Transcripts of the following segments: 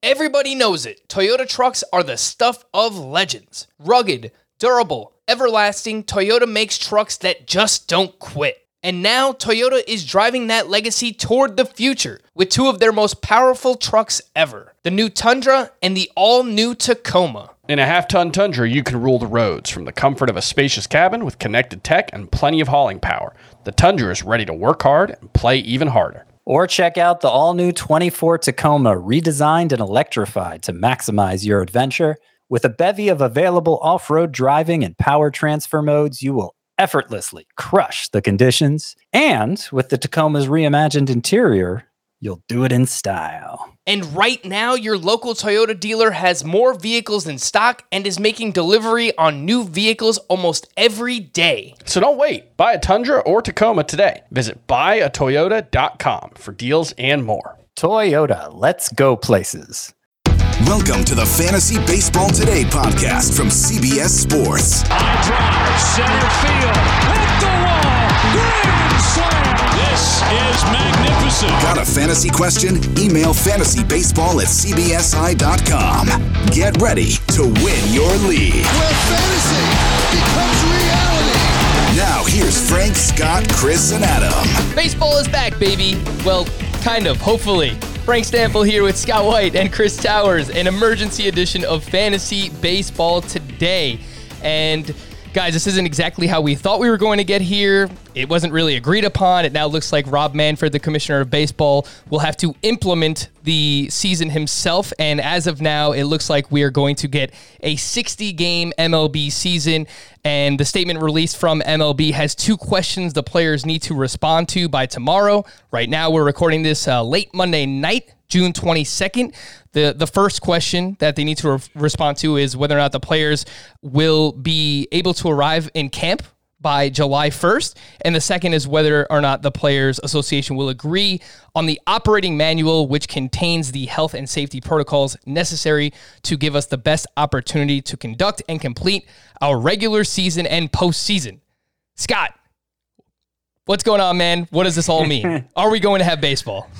Everybody knows it. Toyota trucks are the stuff of legends. Rugged, durable, everlasting, Toyota makes trucks that just don't quit. And now Toyota is driving that legacy toward the future with two of their most powerful trucks ever, the new Tundra and the all-new Tacoma. In a half-ton Tundra, you can rule the roads from the comfort of a spacious cabin with connected tech and plenty of hauling power. The Tundra is ready to work hard and play even harder. Or check out the all-new 24 Tacoma, redesigned and electrified to maximize your adventure. With a bevy of available off-road driving and power transfer modes, you will effortlessly crush the conditions. And with the Tacoma's reimagined interior, you'll do it in style. And right now, your local Toyota dealer has more vehicles in stock and is making delivery on new vehicles almost every day. So don't wait. Buy a Tundra or Tacoma today. Visit buyatoyota.com for deals and more. Toyota, let's go places. Welcome to the Fantasy Baseball Today podcast from CBS Sports. High drive, center field, hit the wall, grand slam. This is magnificent. Got a fantasy question? Email fantasybaseball@cbsi.com. Get ready to win your league. Where fantasy becomes reality. Now here's Frank, Scott, Chris, and Adam. Baseball is back, baby. Well, kind of, hopefully. Frank Stanfield here with Scott White and Chris Towers, an emergency edition of Fantasy Baseball Today. And guys, this isn't exactly how we thought we were going to get here. It wasn't really agreed upon. It now looks like Rob Manfred, the commissioner of baseball, will have to implement the season himself. And as of now, it looks like we are going to get a 60-game MLB season. And the statement released from MLB has two questions the players need to respond to by tomorrow. Right now, we're recording this late Monday night, June 22nd. The first question that they need to respond to is whether or not the players will be able to arrive in camp by July 1st. And the second is whether or not the Players Association will agree on the operating manual, which contains the health and safety protocols necessary to give us the best opportunity to conduct and complete our regular season and postseason. Scott, what's going on, man? What does this all mean? Are we going to have baseball?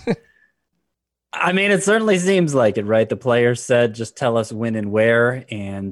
I mean, it certainly seems like it, right? The players said, just tell us when and where, and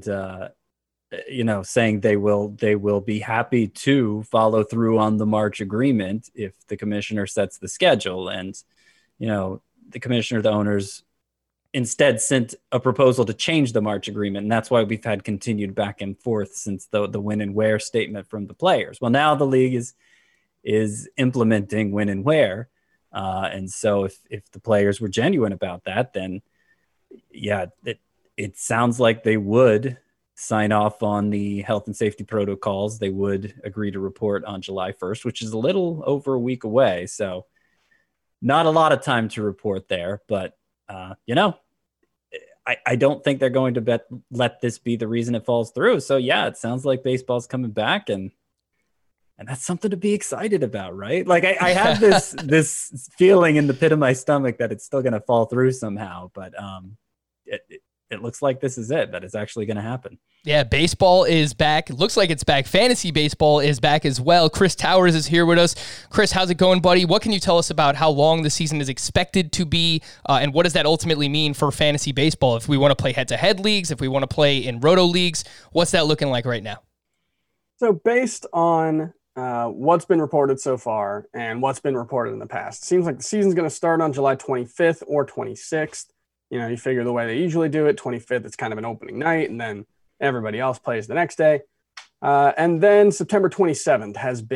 saying they will be happy to follow through on the March agreement if the commissioner sets the schedule. And, the commissioner, the owners instead sent a proposal to change the March agreement. And that's why we've had continued back and forth since the when and where statement from the players. Well, now the league is implementing when and where. And so if the players were genuine about that, then yeah, it sounds like they would sign off on the health and safety protocols. They would agree to report on July 1st, which is a little over a week away. So not a lot of time to report there, but I don't think they're going to let this be the reason it falls through. So yeah, it sounds like baseball's coming back, and that's something to be excited about, right? Like I have this feeling in the pit of my stomach that it's still going to fall through somehow, but it looks like this is it, that it's actually going to happen. Yeah, baseball is back. It looks like it's back. Fantasy baseball is back as well. Chris Towers is here with us. Chris, how's it going, buddy? What can you tell us about how long the season is expected to be, and what does that ultimately mean for fantasy baseball? If we want to play head-to-head leagues, if we want to play in roto leagues, what's that looking like right now? So based on what's been reported so far and what's been reported in the past, it seems like the season's going to start on July 25th or 26th. You figure the way they usually do it, 25th, it's kind of an opening night, and then everybody else plays the next day. And then September 27th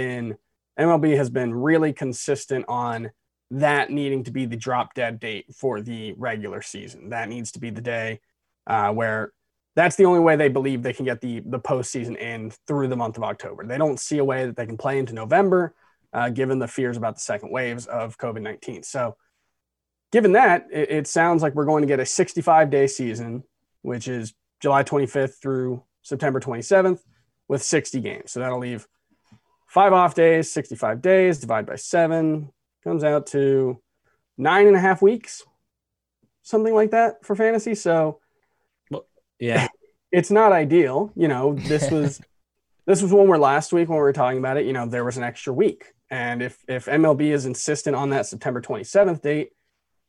MLB has been really consistent on that needing to be the drop dead date for the regular season. That needs to be the day where that's the only way they believe they can get the postseason in through the month of October. They don't see a way that they can play into November, given the fears about the second waves of COVID-19. So given that, it sounds like we're going to get a 65-day season, which is July 25th through September 27th with 60 games. So that'll leave 5 off days, 65 days, divide by 7, comes out to 9.5 weeks, something like that for fantasy. So yeah, it's not ideal. This was one where last week when we were talking about it, there was an extra week. And if MLB is insistent on that September 27th date,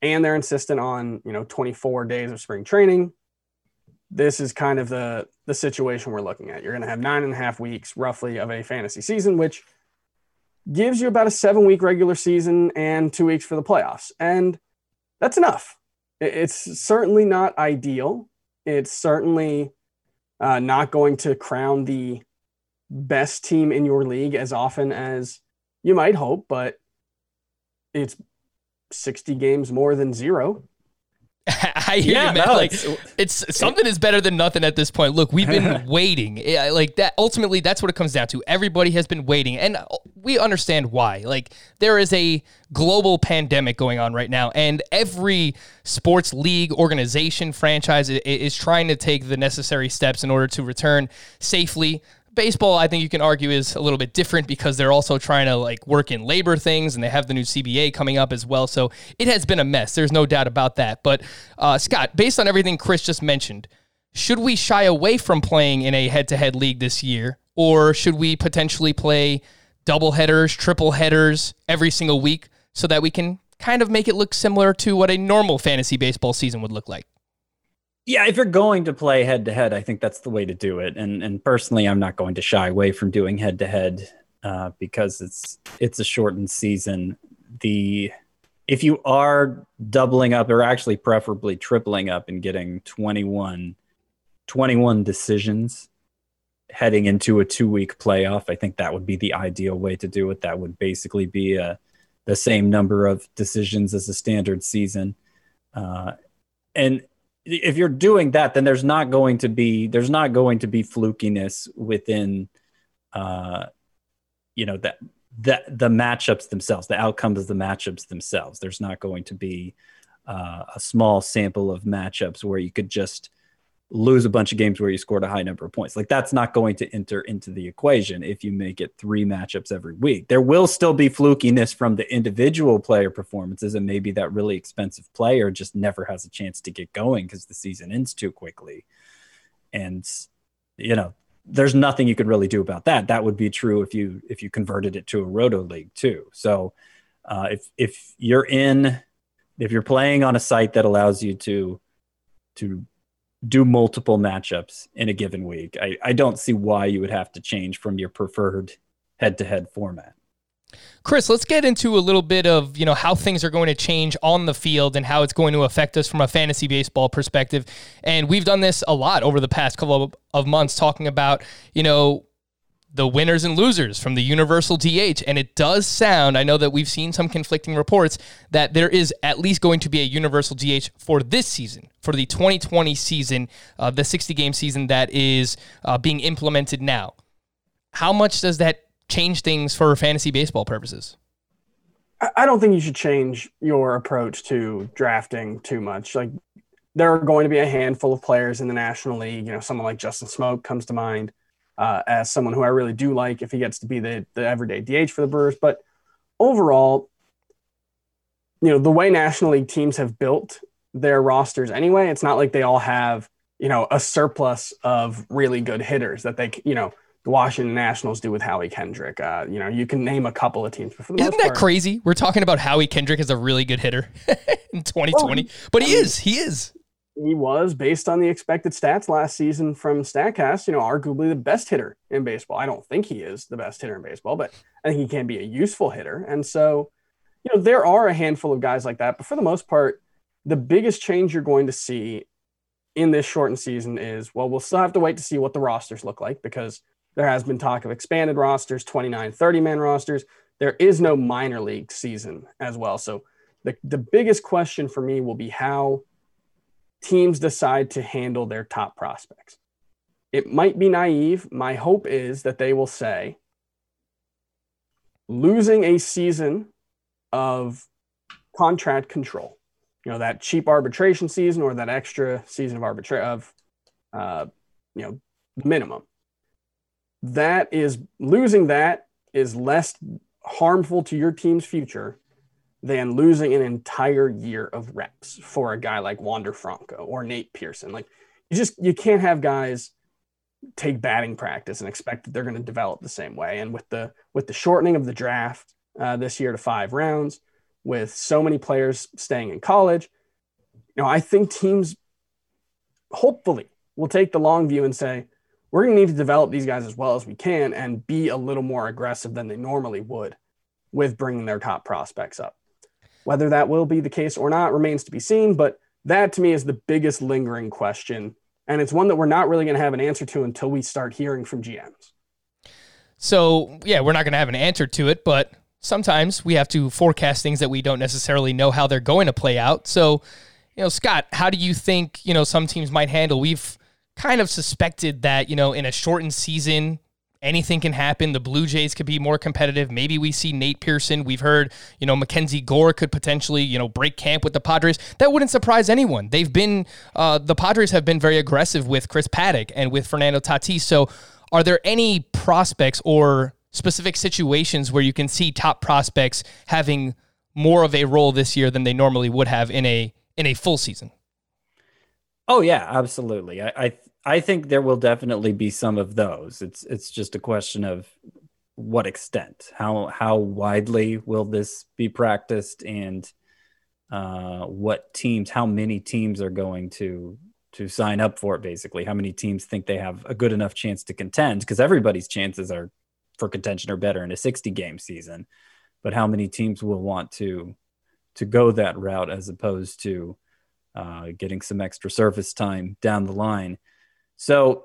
and they're insistent on, 24 days of spring training, this is kind of the situation we're looking at. You're going to have 9.5 weeks roughly of a fantasy season, which gives you about a 7-week regular season and 2 weeks for the playoffs. And that's enough. It's certainly not ideal. It's certainly not going to crown the best team in your league as often as you might hope, but it's 60 games more than 0. I hear you, man. No, it's something is better than nothing at this point. Look, we've been waiting. Like that. Ultimately, that's what it comes down to. Everybody has been waiting, and we understand why. Like, there is a global pandemic going on right now, and every sports league, organization, franchise is trying to take the necessary steps in order to return safely. Baseball, I think you can argue, is a little bit different because they're also trying to work in labor things, and they have the new CBA coming up as well. So it has been a mess. There's no doubt about that. But Scott, based on everything Chris just mentioned, should we shy away from playing in a head-to-head league this year, or should we potentially play double headers, triple headers every single week so that we can kind of make it look similar to what a normal fantasy baseball season would look like? Yeah, if you're going to play head-to-head, I think that's the way to do it. And personally, I'm not going to shy away from doing head-to-head because it's a shortened season. If you are doubling up, or actually preferably tripling up and getting 21 decisions heading into a 2-week playoff, I think that would be the ideal way to do it. That would basically be the same number of decisions as a standard season. And if you're doing that, then there's not going to be flukiness within, the matchups themselves, the outcomes of the matchups themselves. There's not going to be a small sample of matchups where you could just lose a bunch of games where you scored a high number of points. Like, that's not going to enter into the equation if you make it 3 matchups every week. There will still be flukiness from the individual player performances, and maybe that really expensive player just never has a chance to get going because the season ends too quickly. And, there's nothing you could really do about that. That would be true if you converted it to a roto league too. So if you're playing on a site that allows you to do multiple matchups in a given week, I don't see why you would have to change from your preferred head-to-head format. Chris, let's get into a little bit of, how things are going to change on the field and how it's going to affect us from a fantasy baseball perspective. And we've done this a lot over the past couple of months, talking about, the winners and losers from the universal DH. And it does sound, I know that we've seen some conflicting reports, that there is at least going to be a universal DH for this season, for the 2020 season, the 60-game season that is being implemented now. How much does that change things for fantasy baseball purposes? I don't think you should change your approach to drafting too much. Like, there are going to be a handful of players in the National League. Someone like Justin Smoak comes to mind as someone who I really do like if he gets to be the everyday DH for the Brewers. But overall, the way National League teams have built their rosters anyway, it's not like they all have, a surplus of really good hitters that they, the Washington Nationals do with Howie Kendrick. You can name a couple of teams. But for the Isn't most that part, crazy? We're talking about Howie Kendrick as a really good hitter in 2020. But he is. He was, based on the expected stats last season from StatCast, arguably the best hitter in baseball. I don't think he is the best hitter in baseball, but I think he can be a useful hitter. And so, there are a handful of guys like that. But for the most part, the biggest change you're going to see in this shortened season is, we'll still have to wait to see what the rosters look like, because there has been talk of expanded rosters, 29, 30-man rosters. There is no minor league season as well. So the biggest question for me will be how teams decide to handle their top prospects. It might be naive. My hope is that they will say, losing a season of contract control, that cheap arbitration season or that extra season of minimum, losing that is less harmful to your team's future than losing an entire year of reps for a guy like Wander Franco or Nate Pearson. Like, you can't have guys take batting practice and expect that they're going to develop the same way. And with the shortening of the draft this year to 5 rounds, with so many players staying in college, I think teams hopefully will take the long view and say, we're going to need to develop these guys as well as we can and be a little more aggressive than they normally would with bringing their top prospects up. Whether that will be the case or not remains to be seen, but that to me is the biggest lingering question. And it's one that we're not really going to have an answer to until we start hearing from GMs. So, yeah, we're not going to have an answer to it, but sometimes we have to forecast things that we don't necessarily know how they're going to play out. So, Scott, how do you think, some teams might handle? We've kind of suspected that, in a shortened season, anything can happen. The Blue Jays could be more competitive. Maybe we see Nate Pearson. We've heard, Mackenzie Gore could potentially, break camp with the Padres. That wouldn't surprise anyone. They've been, the Padres have been very aggressive with Chris Paddock and with Fernando Tatis. So are there any prospects or specific situations where you can see top prospects having more of a role this year than they normally would have in a full season? Oh yeah, absolutely. I think there will definitely be some of those. It's just a question of what extent, how widely will this be practiced, and what teams, how many teams are going to sign up for it. Basically, how many teams think they have a good enough chance to contend? Because everybody's chances are for contention are better in a 60-game season, but how many teams will want to go that route as opposed to getting some extra service time down the line? So,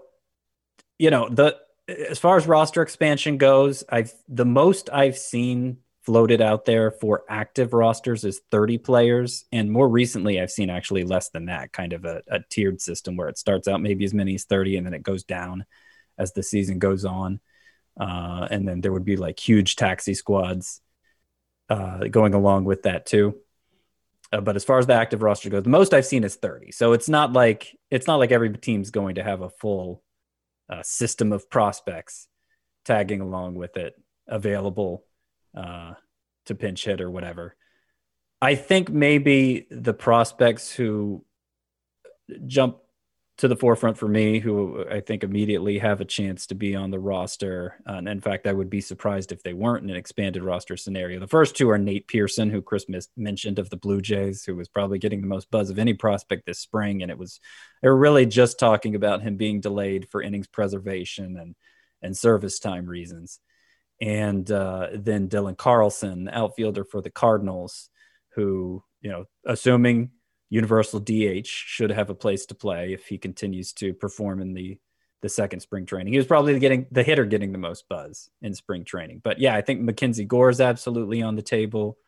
as far as roster expansion goes, the most I've seen floated out there for active rosters is 30 players. And more recently, I've seen actually less than that, kind of a tiered system where it starts out maybe as many as 30 and then it goes down as the season goes on. And then there would be like huge taxi squads going along with that too. But as far as the active roster goes, the most I've seen is 30. So it's not like every team's going to have a full system of prospects tagging along with it available to pinch hit or whatever. I think maybe the prospects who jump to the forefront for me, who I think immediately have a chance to be on the roster. And in fact, I would be surprised if they weren't in an expanded roster scenario. The first two are Nate Pearson, who Chris mentioned of the Blue Jays, who was probably getting the most buzz of any prospect this spring. And they were really just talking about him being delayed for innings preservation and service time reasons. And then Dylan Carlson, outfielder for the Cardinals, who, assuming universal DH, should have a place to play if he continues to perform in the second spring training. He was probably getting the most buzz in spring training. But yeah, I think Mackenzie Gore is absolutely on the table.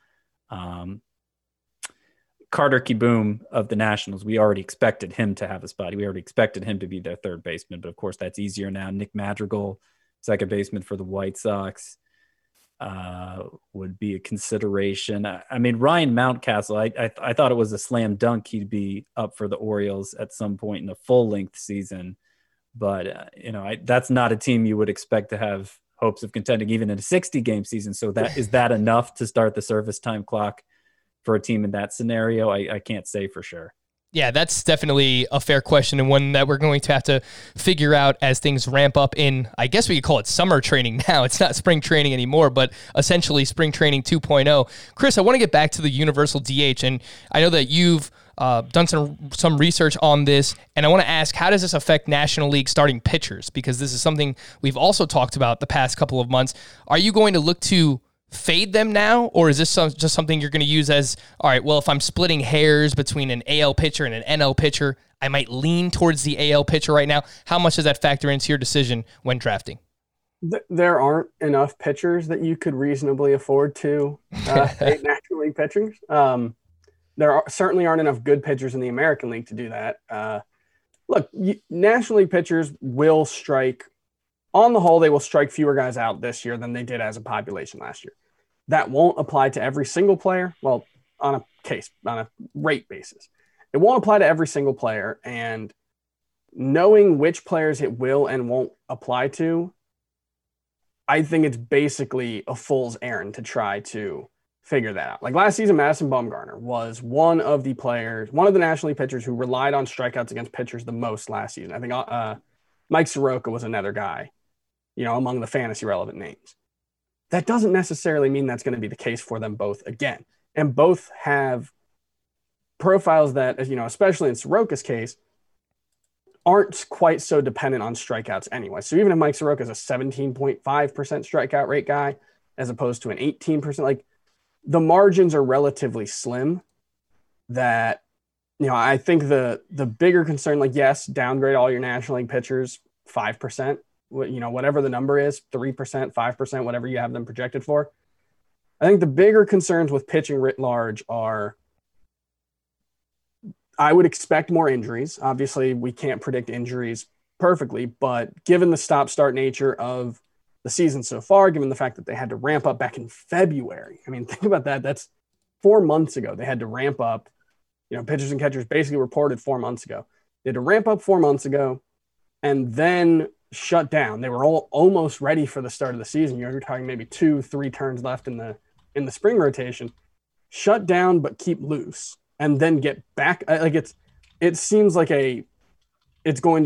Carter Kieboom of the Nationals, we already expected him to have a spot. We already expected him to be their third baseman, but of course that's easier now. Nick Madrigal, second baseman for the White Sox, would be a consideration. I mean, Ryan Mountcastle, I thought it was a slam dunk he'd be up for the Orioles at some point in a full-length season. But, that's not a team you would expect to have hopes of contending even in a 60-game season. So is that enough to start the service time clock for a team in that scenario? I can't say for sure. Yeah, that's definitely a fair question, and one that we're going to have to figure out as things ramp up in, I guess we could call it summer training now. It's not spring training anymore, but essentially spring training 2.0. Chris, I want to get back to the universal DH, and I know that you've done some research on this, and I want to ask, how does this affect National League starting pitchers? Because this is something we've also talked about the past couple of months. Are you going to look to fade them now, or is this just something you're going to use as, all right, well, if I'm splitting hairs between an AL pitcher and an NL pitcher, I might lean towards the AL pitcher right now? How much does that factor into your decision when drafting? There aren't enough pitchers that you could reasonably afford to fade National League pitchers. There certainly aren't enough good pitchers in the American League to do that. Look, National League pitchers will strike. On the whole, they will strike fewer guys out this year than they did as a population last year. That won't apply to every single player. Well, on a rate basis. It won't apply to every single player. And knowing which players it will and won't apply to, I think it's basically a fool's errand to try to figure that out. Like last season, Madison Bumgarner was one of the National League pitchers who relied on strikeouts against pitchers the most last season. I think Mike Soroka was another guy, among the fantasy relevant names. That doesn't necessarily mean that's going to be the case for them both again. and both have profiles that, you know, especially in Soroka's case, aren't quite so dependent on strikeouts anyway. So even if Mike Soroka is a 17.5% strikeout rate guy, as opposed to an 18%, like the margins are relatively slim that, you know, I think the bigger concern, like, yes, downgrade all your National League pitchers 5%, you know, whatever the number is, 3%, 5%, whatever you have them projected for. I think the bigger concerns with pitching writ large are, I would expect more injuries. Obviously, we can't predict injuries perfectly, but given the stop-start nature of the season so far, given the fact that they had to ramp up back in February. I mean, think about that. That's 4 months ago. They had to ramp up. You know, pitchers and catchers basically reported 4 months ago. They had to ramp up 4 months ago and then shut down. They were all almost ready for the start of the season. You're talking maybe 2-3 turns left in the spring rotation. Shut down, but keep loose, and then get back. Like it seems like it's going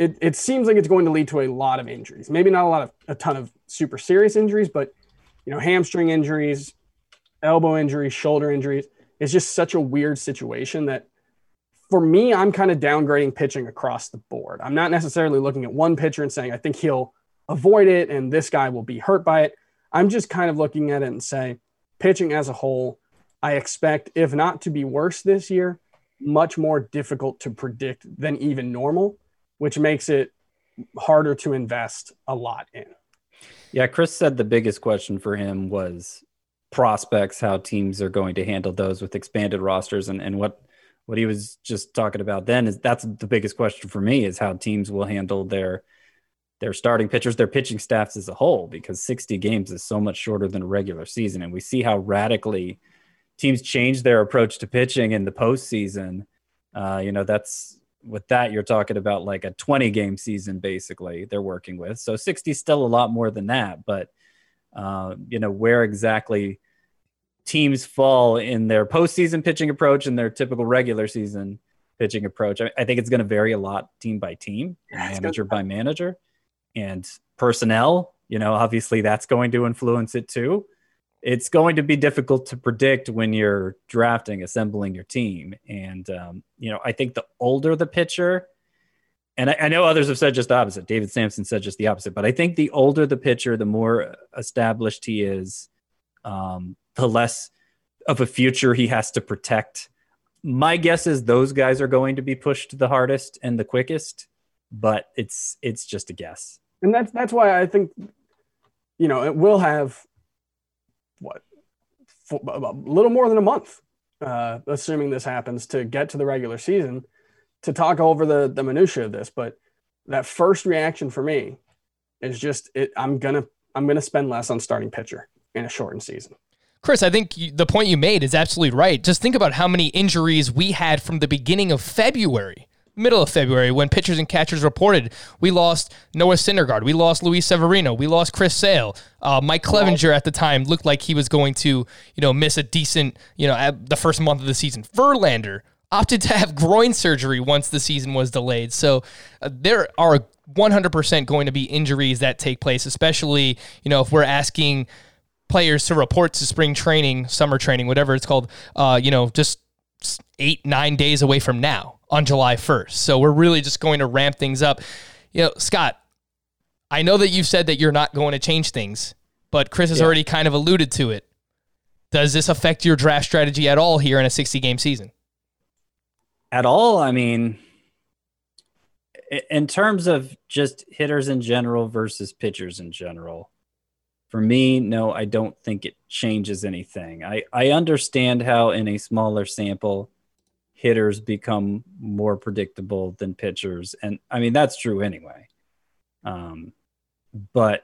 to lead to a lot of injuries. Maybe not a ton of super serious injuries, but, you know, hamstring injuries, elbow injuries, shoulder injuries. It's just such a weird situation that, for me, I'm kind of downgrading pitching across the board. I'm not necessarily looking at one pitcher and saying, I think he'll avoid it and this guy will be hurt by it. I'm just kind of looking at it and say, pitching as a whole, I expect, if not to be worse this year, much more difficult to predict than even normal, which makes it harder to invest a lot in. Yeah, Chris said the biggest question for him was prospects, how teams are going to handle those with expanded rosters. And what he was just talking about then is that's the biggest question for me, is how teams will handle their starting pitchers, their pitching staffs as a whole, because 60 games is so much shorter than a regular season. And we see how radically teams change their approach to pitching in the postseason. You know, that's with that, you're talking about like a 20 game season, basically they're working with. So 60 is still a lot more than that, but you know, where exactly teams fall in their postseason pitching approach and their typical regular season pitching approach, I think it's going to vary a lot team by team, manager by manager, and personnel. You know, obviously that's going to influence it too. It's going to be difficult to predict when you're drafting, assembling your team. And, you know, I think the older the pitcher, and I know others have said just the opposite. David Sampson said just the opposite, but I think the older the pitcher, the more established he is, the less of a future he has to protect. My guess is those guys are going to be pushed the hardest and the quickest, but it's just a guess. And that's why I think, you know, it will have a little more than a month, assuming this happens, to get to the regular season, to talk over the minutia of this. But that first reaction for me is just I'm gonna spend less on starting pitcher in a shortened season. Chris, I think the point you made is absolutely right. Just think about how many injuries we had from the beginning of February, middle of February, when pitchers and catchers reported. We lost Noah Syndergaard. We lost Luis Severino. We lost Chris Sale. Mike Clevenger at the time looked like he was going to, you know, miss a decent, you know, the first month of the season. Verlander opted to have groin surgery once the season was delayed. So there are 100% going to be injuries that take place, especially, you know, if we're asking players to report to spring training, summer training, whatever it's called, you know, just 8-9 days away from now on July 1st. So we're really just going to ramp things up. You know, Scott, I know that you've said that you're not going to change things, but Chris has already kind of alluded to it. Does this affect your draft strategy at all here in a 60-game season? At all? I mean, in terms of just hitters in general versus pitchers in general, for me, no, I don't think it changes anything. I understand how in a smaller sample, hitters become more predictable than pitchers. And I mean, that's true anyway. But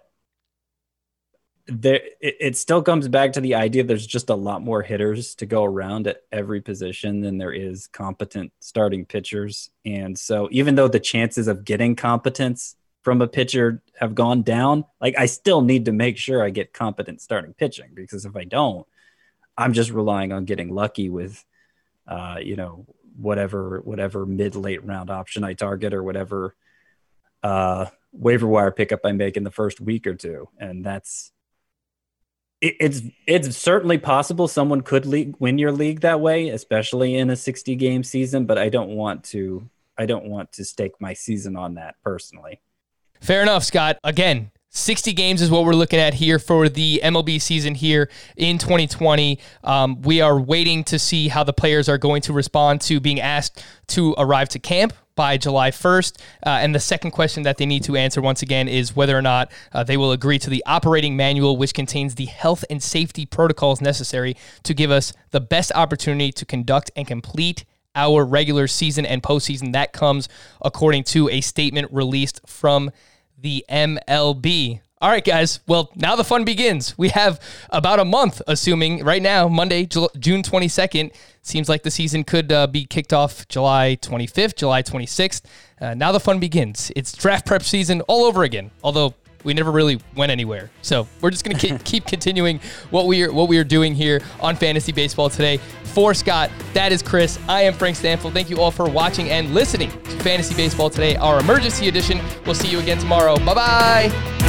it still comes back to the idea there's just a lot more hitters to go around at every position than there is competent starting pitchers. And so even though the chances of getting competence from a pitcher have gone down, like, I still need to make sure I get competent starting pitching, because if I don't, I'm just relying on getting lucky with, you know, whatever mid-late round option I target, or whatever waiver wire pickup I make in the first week or two. And that's It's certainly possible someone could win your league that way, especially in a 60-game season. But I don't want to stake my season on that personally. Fair enough, Scott. Again, 60 games is what we're looking at here for the MLB season here in 2020. We are waiting to see how the players are going to respond to being asked to arrive to camp by July 1st. And the second question that they need to answer once again is whether or not they will agree to the operating manual, which contains the health and safety protocols necessary to give us the best opportunity to conduct and complete our regular season and postseason. That comes according to a statement released from the MLB. All right, guys. Well, now the fun begins. We have about a month, assuming right now, Monday, June 22nd. Seems like the season could be kicked off July 25th, July 26th. Now the fun begins. It's draft prep season all over again, although we never really went anywhere. So we're just going to keep continuing what we are doing here on Fantasy Baseball Today. For Scott, that is Chris. I am Frank Stanfield. Thank you all for watching and listening to Fantasy Baseball Today, our emergency edition. We'll see you again tomorrow. Bye-bye.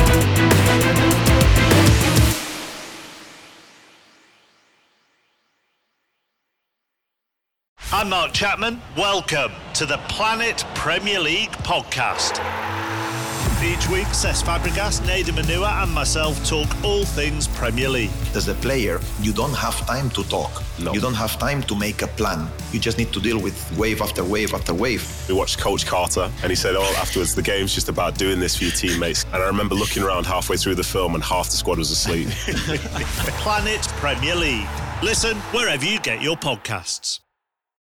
I'm Mark Chapman. Welcome to the Planet Premier League podcast. Each week, Cesc Fabregas, Nader Manua and myself talk all things Premier League. As a player, you don't have time to talk. No. You don't have time to make a plan. You just need to deal with wave after wave after wave. We watched Coach Carter and he said, afterwards, the game's just about doing this for your teammates. And I remember looking around halfway through the film and half the squad was asleep. Planet Premier League. Listen wherever you get your podcasts.